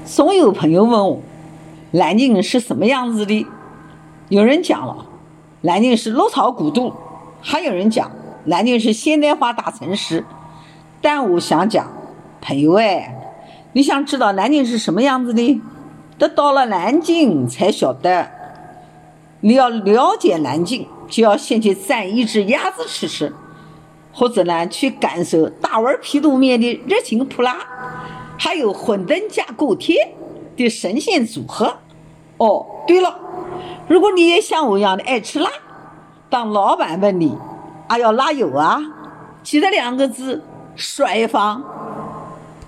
总有朋友问我，南京是什么样子的？有人讲了，南京是落草古都，还有人讲南京是现代化大城市。但我想讲，朋友你想知道南京是什么样子的？得到了南京才晓得。你要了解南京，就要先去蘸一只鸭子吃吃，或者呢去感受大碗皮肚面的热情扑辣，还有馄饨加锅贴的神仙组合。哦，对了，如果你也像我一样的爱吃辣，当老板问你要辣油啊，记得2个字：帅放。